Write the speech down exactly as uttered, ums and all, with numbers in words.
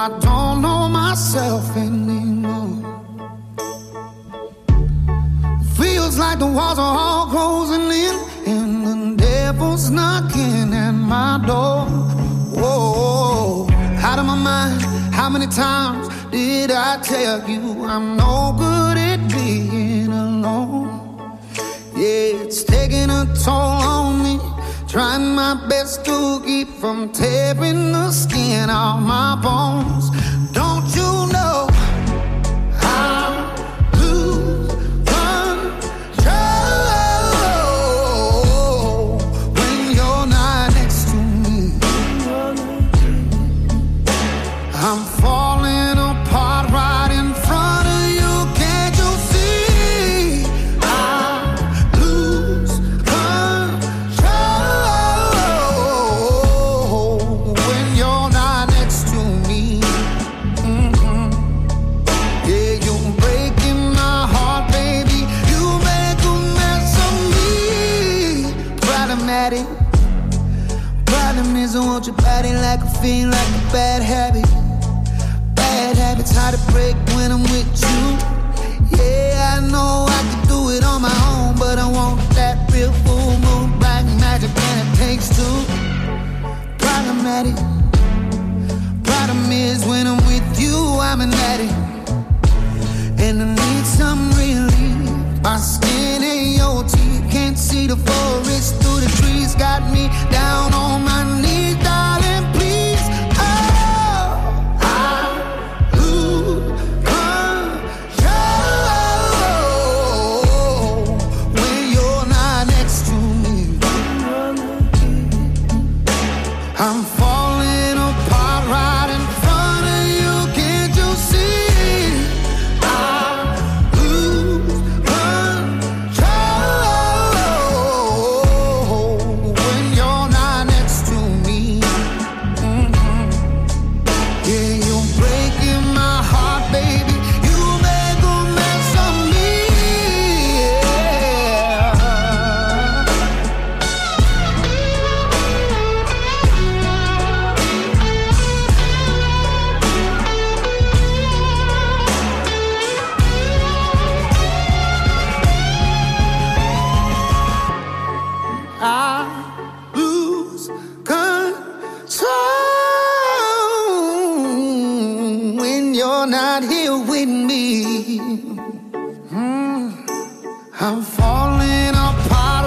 don't know myself anymore. Feels like the walls are all closing in, and the devil's knocking at my door. Whoa, out of my mind. How many times did I tell you I'm no good at being alone? Yeah, it's taking a toll on me, trying my best to keep from tearing the skin off my bones. Don't you know I lose control when you're not next to me? I'm falling apart right in front of you. Can't you see? I lose control when you're not next to me. Mm-hmm. Yeah, you're breaking my heart, baby. You make a mess of me. Problematic. Problem is I want your body like a fiend, like a bad habit. Bad habits hard to break when I'm with you. Yeah, I know I can do it on my own, but I want that real full moon, black magic, and it takes two. Problematic. Problem is when I'm with you, I'm an addict, and I need some relief. My skin and your teeth, can't see the forest through the trees. Got me down on my knees, darling, please. Oh, I lose control when you're not next to me. I'm falling apart right in front of you. Can't you see? I lose control when you're not next to me. Mhm. Yeah, you're breaking my heart, baby. You make a mess of me. Yeah. I lose control when you're not here with me. Mm. I'm falling apart